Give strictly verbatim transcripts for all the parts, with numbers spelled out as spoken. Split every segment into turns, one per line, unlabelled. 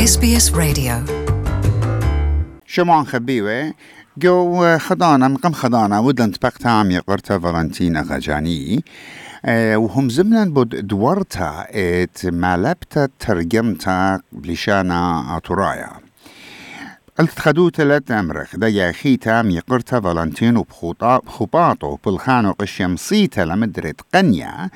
إس بي إس Radio.
شمعان خبيوة جو خضانا مقام خضانا ودلن تبقتا عم يقرتا فالنتينا غجاني أه وهم زمنا بود دورتا ات مالبتا ترجمتا بلشانا عطرايا قلت خدو تلات أمرخ دا ياخيتا ميقرتا فالنتين وبخوباطو بالخانو قشيمصيتا لمدرت قنيا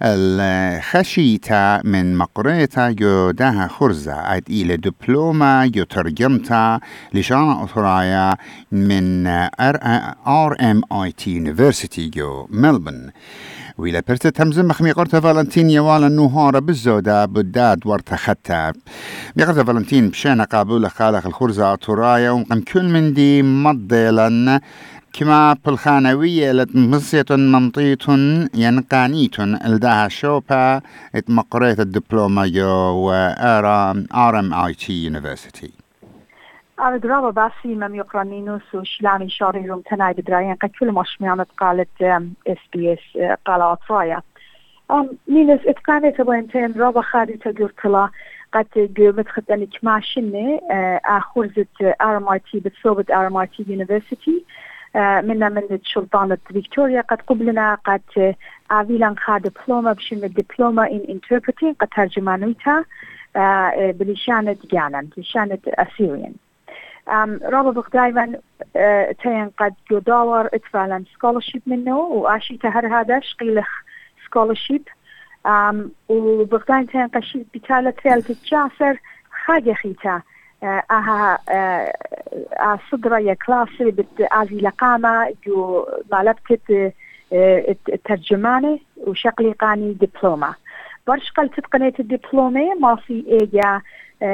الخشيتا من مقريتا يو داها خرزة عد إلى دبلومة يو ترجمتا لشانا أطرايا من آر إم آي تي University يو ملبن وإلى برتت همزم مخمي قرتا فالنتين يوالا نوهارا بالزودة بداد ورتا خطاب ميقرتا فالنتين بشانا قابولة خالق الخرزة أطرايا ومقام كل من دي مضيلا كما بالخانوية لتمصية ممطية ينقانية الداها شوبا اتمقريت الدبلومة يو آر إم آي تي University.
أنا درابة باسي مم يقرانينوس وشلامي شاري روم تناي بدرايان قد كل مشميانة قالت إس بي إس قال أطرايا نينس اتقاني تبوينتين رابة خاري تقرطلا قد قمت خداني كماشنة أخورزة آر إم آي تي بتصوبة آر إم آي تي University منا من سلطانة فيكتوريا قد قبلنا قد أعويلان خا دبلومة بشن الدبلومة in interpreting قد ترجمانويتا بلشانة جانا بلشانة أسيريان رابط بقدايما تين قد يدور اتفالا سكولرشيب منه واشي تهر هذا شقيلخ سكولرشيب وبقدايما تين قشيت بتالة ثالثة جاسر خاجة خيتا اها صدرة يا كلاسي بتعزي لقامة جو مالبتت الترجمانة وشقلي قاني دبلومة برش قل تتقنيت الدبلومة ما في ايجا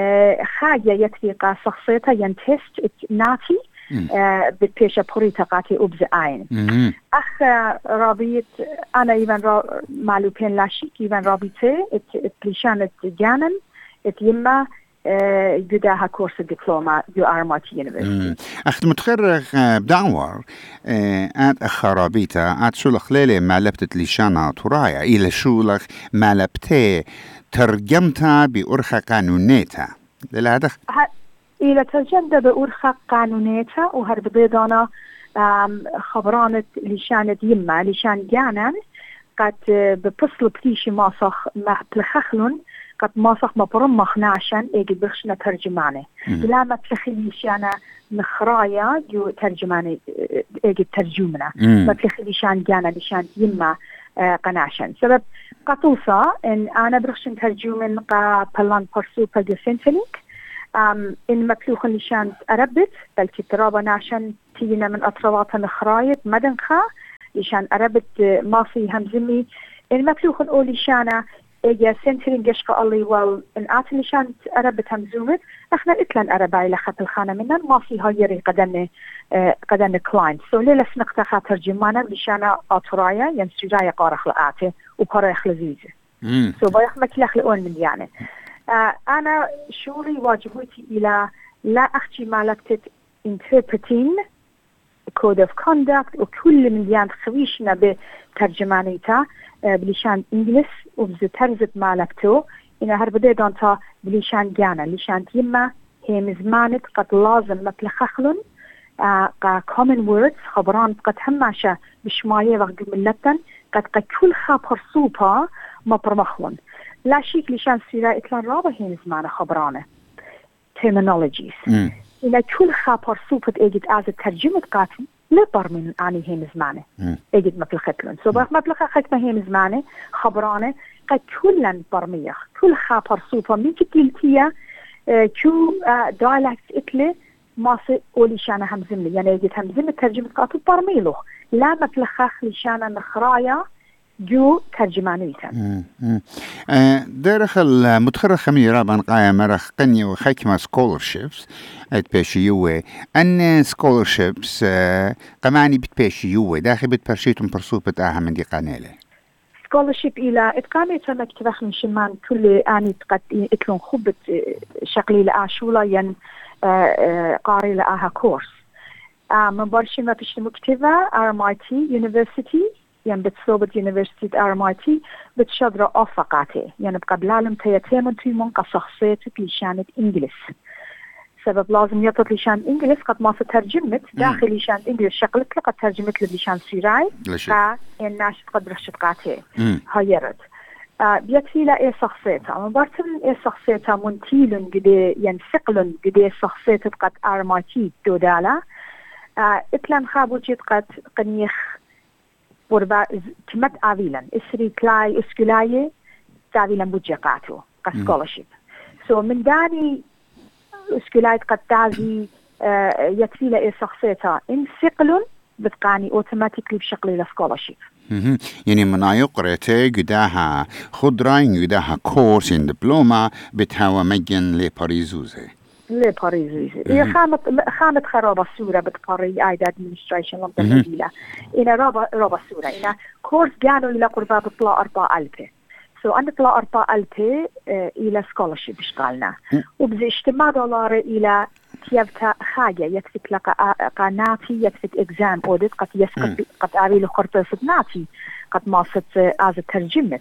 حاجة يتفيق شخصيتها ينتست ناتي بتبيش بوريتا قاتي أبز عين أخ رابيت أنا إيمان معلوبين لاشيك إيمان رابيتي اتبليشانت جانن اتيما جداها كورس الدبلومة جو آر إم آي تي University.
أخت متخرج بدعور آت أخرابيتا آت شولخ ليلة مالبتت لشانا طرايا إلى شولخ مالبتي ترجمتها بأرخة قانونيتا للهدف
إلى ترجمتها بأرخة قانونيتا وهربضيضانا خبرانة لشانة يما لشان جانا قد بفصل بليشي ماسخ مع بلخخلون قد ماسخ ما برمخ ناشن ايجي بخشنا ترجمانه لا ما تلخليش انا نخرايا جو ترجمانه ايجي ترجمنا ما تلخليش عن جانا لشان يما آه قناشن سبب قطوصة ان انا برخشن ترجمن قا بلان برسوبة جو سنتليك ان مكلوخن لشان اربت بل كترابة ناشن تينا من اطروات نخرايت مدنخا لشان اربت ما في همزمي ان مكلوخن اولي شانا إجا سنترين جشقة الله وال الآت لشان أربت همزومت إحنا إتلان أربعي لخط الخانة منا ما فيها يري قدن آه قدن كلاين سو ليلة سنقطة خاطر جمانا لشان أطرايا ينسجايا قارخ لآته وقارخ لذيذة سو بايخ مكلخ لأون من يعني آه أنا شوري واجبوتي إلى لا أختي مالكتت interpreting code of conduct وكل من ديان خويشنا بترجمانيتا بلشان إنجلس وبزترزت مالكتو إنه هربدي دانتا بلشان جانا لشان يما هي مزمانت قد لازم متلخخلن آه قا common words خبران قد هماشا بشماية وقت ملتن قد قد كل خابر سوبا ما برمخلن لا شيك لشان سيرا إتلان رابا هي مزمانة خبرانة terminologies إنه كل خابر سوبا إيجد آز ترجمة قاتل لبر من أني هي مزمانة أجد مبلغتلن سو بخ مبلغ ختمة هي مزمانة خبرانة قد كلن برميخ كل خبر صوفا من كتلتيا كو دايلكت إتلي ما سي أولي شانا همزملي يعني أجد همزملي ترجمة قاتل برميلو لا مبلغ لشانا نخرايا جو ترجمانيتا
داخل متخرج خميرة بنقايا مرخ قنية وخيكما scholarships اتباشيوه ان scholarships قماني بتباشيوه داخل بتبرشيتم برسوبة آها من دي قانيلة
scholarship إلى اتقامي تمك تبخ من شمان كل آني تقد اتلون خبت شقلي لآشولا ين قاري لآها كورس من برشي ما بيش مكتبة آر إم آي تي University يعني بتصوبت يونيفرسيتي ار ام اي تي بتشدر افقاتي يعني بقبل العالم تيتيمون تيمون كشخصيتك لشانة انجلس سبب لازم يطلق لشان انجلس قد ما ترجمت داخل لشان انجلس شغلت لقد ترجمت لشان سيراي كا الناس قد رشت قاتي هايرت آه بيكفي لا ايه شخصيتها من بارتن ايه شخصيتها منتيلن قدي ينسقلن قدي شخصيتها قد ارماتي دودالا آه اتلان خابو جيت قد قنيخ وربا كمت آويلا اسري كلاي اسكلاي تاويلا بوجيقاتو كسكولشيب سو so من داني اسكلاي قد تاوي آه يكفي لا ايه شخصيتها انسقلن بتقاني اوتوماتيكلي بشكل لسكولشيب
يعني من يقرأتي قداها خضرين قداها كورس ان دبلومة بتهوى مجن لباريزوزي
لباريزوزي هي خامت خامت خرابة السورة بتقري ايد ادمنستريشن لمدة مديلة إنا رابا رابا السورة إنا كورس قالوا إلى قربة بطلع أربعة ألف سو أنا طلع أربعة ألف إلى سكولرشيب بشغالنا وبزي اجتماع دولار إلى تيابتا حاجة يكفي لك قناتي يكفي إكزام أوديت قد يسقط قد أعمل خرطة ناتي قد ما صت از ترجمت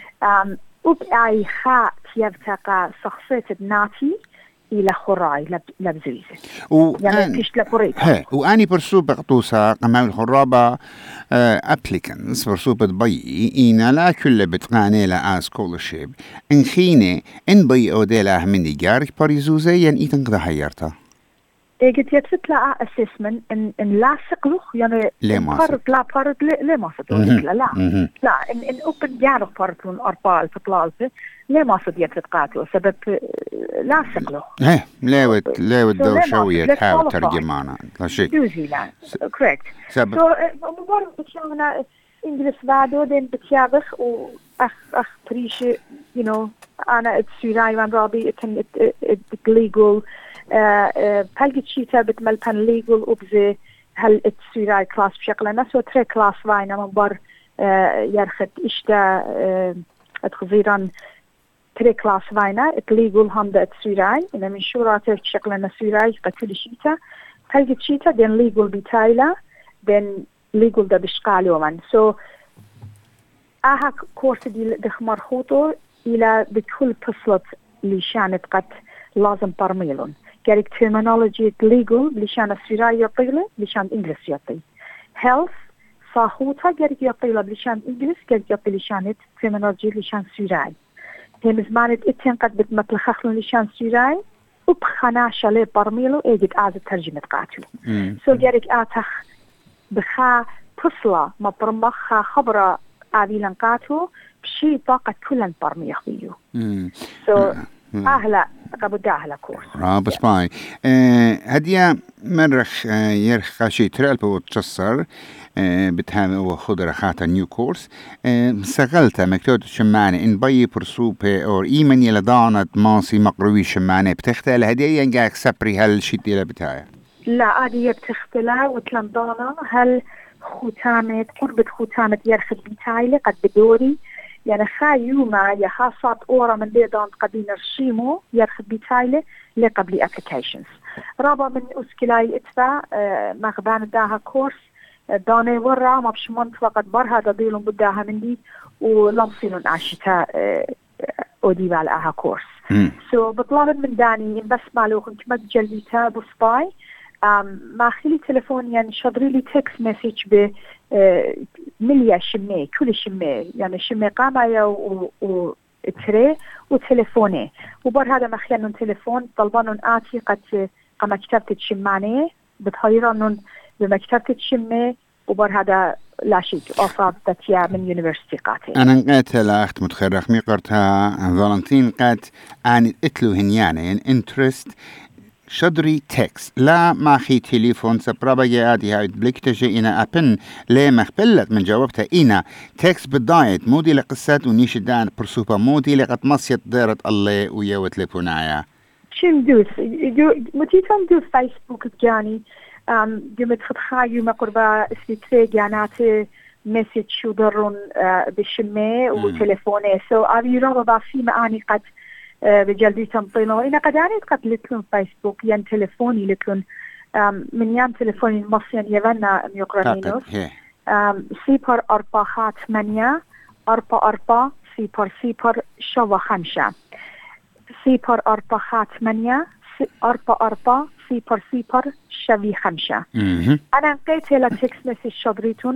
وبأي خا تيابتا قا شخصية ناتي إلى خراي لبزويزة يعني فيش لبوريت
ها وأني برسو بقطوسا قمام الخرابة أبليكنز برسو بتبي إينا لا كل بتقاني لا سكولرشيب إن خيني إن بي أوديلا مني جارك باريزوزي ين إيتن قد حيرتا
قد يتفتلع أسسمن إن إن لا سقلوخ يعني
ليه ما
صدق لا بارد ليه ما صدق لا لا لا إن إن أوبن جارك بارتون أربعة الفطلالفة ليه ما صدق يتقاتلوا سبب لا سقلوخ
إيه ليه ليه ودو شوية تحاول ترجمانا لا شيء
دوزي لا correct سبب so مبارك بتشاغنا إنجلس بعده دين بتشاغخ وأخ أخ بريش you know أنا اتسيراي من رابي اتن اتليجول بلغت شيتا بتمل بان ليجل وبزي هل اتسيراي كلاس بشكل نفسه تري كلاس واينا من بار يرخد اشتا اتخزيران تري كلاس واينا اتليجل هم دا اتسيراي إنا من شورات بشكل نسيراي قتل شيتا بلغت شيتا دين ليجل بتايلا دين ليجل دا بشقال يومن سو اها كورس دي دخمر خوتو إلى بكل فصلت لشانت قد لازم برميلون كاريك terminology legal لشان السراي يطيله لشان إنجلس يطي health صاحوتها كاريك يطيله لشان إنجلس كاريك يطي لشان terminology لشان سراي هم زمانت اتين قد بتمطلخخلون لشان سراي وبخنا شالي برميلو ايجد آز ترجمة قاتلو سو كاريك آتخ بخا فصلة ما برمخها خبرة آذيلان قاتلو بشي طاقة كلن برميخ بيو سو أهلا قبل أهلا كورس
رابس باي هدية مرخ يرخ شيء ترى بوتصر بتهم وخضر خاطر نيو كورس سجلتها مكتوب شمانة إن بي برسوبة أو إيمن يلا دانت ماسي مقروي شمانة بتختل هدية ينجاك سبري هالشيء اللي بتاعه
لا عادي بتختلها وتلم دانا هل ختامة قربة ختامة يرخد بتاعي قد بدوري يعني خايوما يا خاصات أورا من بيدان قد نرشيمو يرخد بتايله لقبل applications رابع من أسكلاي إتفا آه مغبان داها كورس داني ورا ما بشمنت فقط برها داديلون بداها من دي ولمصيلون عشتا آه أوديبا لها كورس سو so, بطلب من داني بس مالوخن كما تجليتها بسباي ما خلي تليفون يعني شادري لي تكست مسج ب مليا شمي كل شمي يعني شمي قامة و و تري وتليفوني وبر هذا ما خيانون تليفون طلبانون آتي قد قام كتبت شماني بتهيرانون بمكتبة شمي وبر هذا لا شيء أصاب تتيا من يونيفرسيتي قاتي
أنا نقيت لأخت متخرخ ميقرتها فالنتين قات أن اتلو هنيانين انترست شدري تكست لا ما خي تليفون سبرابا جادي هاي بلكتجي إنا أبن ليه مخبلت من جوابتها إنا تكست بدايت مودي لقصات ونيش دان برسوبا مودي لقد مصيت دارت الله ويوت لبنايا
شم دوس متيتم دوس فيسبوك جاني قمت خدخايو ما قربا اسلتري جانات مسج شو درون بشمي وتليفوني سو أبي رابا في معاني قد بجلدي تمطينه إنا قد يعني قد لتلون فيسبوك ين تليفوني لتلون من يام تليفوني المصري يوانا ميقرانينوس صفر أربعة ثمانية أربعة أربعة صفر صفر شوا خمسة صفر أربعة ثمانية أربعة أربعة صفر صفر شوي خمسة. أنا قلت له تكست مسج شبريتون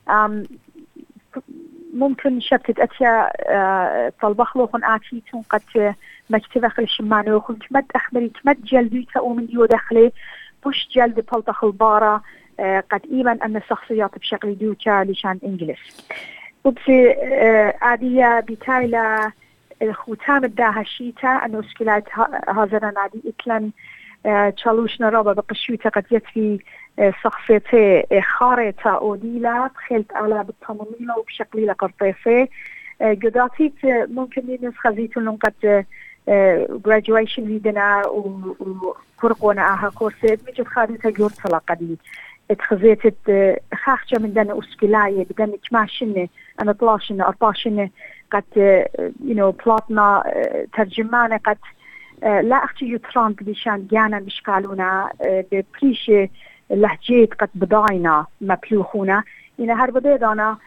ممكن شبتت أتيا طلبخ لوخن آتيتون قد مكتبه خلش مانو خن تمد أخمري تمد جلدي تأومن يو دخلي بوش جلد بلطخ البارة قد إيمان أن الشخصيات بشكل دوتا لشان إنجلس وبسي عادية بتايلة الختام الداها شيتا أنه سكيلات هذا نادي إتلن تشالوش نرابة بقشوتا قد يتفي شخصيتي خارطة أوديلا بخلت على بالتماميلة وبشكل لقرطيفي قداتيت ممكن نسخة زيتون قد graduation ليدنا وكرقونا آها كورسات مجد خارطة جورتلا قدي اتخذيت خاخشة من دانا أسكيلاية بدانا كماشنة أنا طلاشنة أرباشنة قد you know بلاطنا ترجمانة قد لا أختي يتران بليشان جانا بشكالونا ببريشة لهجيت قد بداينا مبلوخونا إن هربديدانا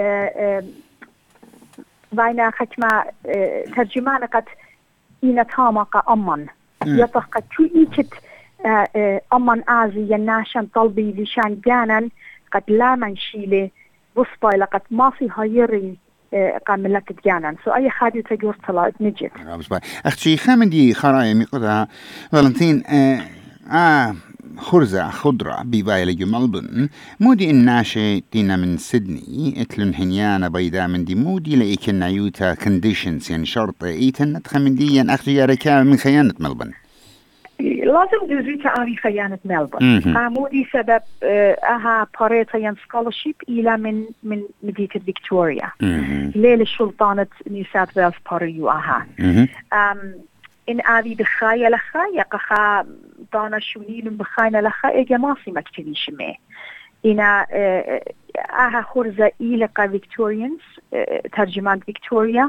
باينا ختمة ترجمانة قد إنا تامق أمن يطخ قد شو إيكت أمن آزي يناشن طلبي لشان جانا قد لا منشيلي بصباي لقد ما في هايري قام لك جانا سو أي حاجة تجور طلعت نجت.
أختي خامدي خرايا ميقضها فالنتين آه خرزة خضرة ببايلة ملبن مودي الناشي تينا من سيدني اتلن هنيانا بيضاء من دي مودي لإيكن نيوتا كونديشنز يعني شرط إيتن تخمن دي ين أختي يا ركاب من خيانة ملبن
لازم دوزيتا آري خيانة ملبن مودي سبب أها باريتا ين سكولرشيب إلى من من مدينة فيكتوريا ليلة سلطانة نيو ساوث ويلز باريو أها إن آذي بخايا لخا يقخا دانا شونيل بخاينا لخا إيجا ماسي مكتبيش مي إنا آها خرزة إيلقا فيكتوريانز ترجمان فيكتوريا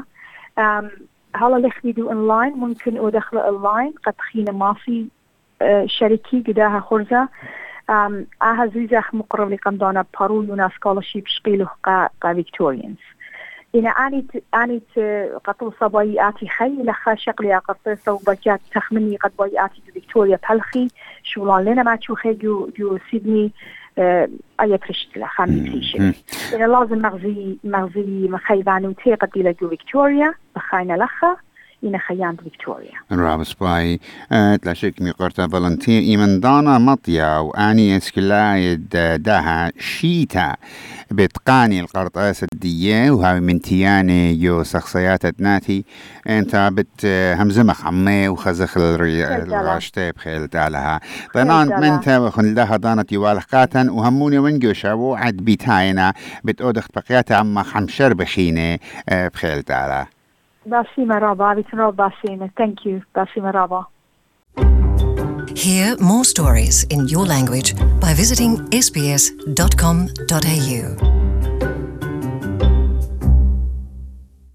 هلا لخنيدو أونلاين ممكن أدخل أونلاين قد خينا ماسي شركي قداها خرزة آها زيزاخ مقرب لكم دانا بارو يونا سكولرشيب شقيلو قا فيكتوريانز إن أنيت أنيت قطو صباياتي خي لخا شقلي قطيسة وبجات تخمني قد باياتي فيكتوريا بلخي شولان لنا ما تشوخي جو جو سيدني آه أي برشت لخامي تيشي إن لازم مغزي مغزي مخيبانو تي قد إلى جو فيكتوريا بخاينا لخا إن خيان فيكتوريا.
رابس باي تلاشيك ميقرتا فالنتين إيمن دانا مطيا وآني اسكلايد داها شيتا بتقاني القرطاسة دية وهاي من تياني يو شخصيات ناتي انت بت همزمخ عمي وخزخ الراشتي بخيل تالها طنان من تاوخن لها دانت يوالحقاتا وهموني ونجوشا وعد بيتاينا بتأودخت بقياتا عما خمشر بخيني بخيل تالها
باسي مرابا بيتنرو باسينا thank you باسي مرابا.
Hear more stories in your language by visiting s b s dot com dot a u.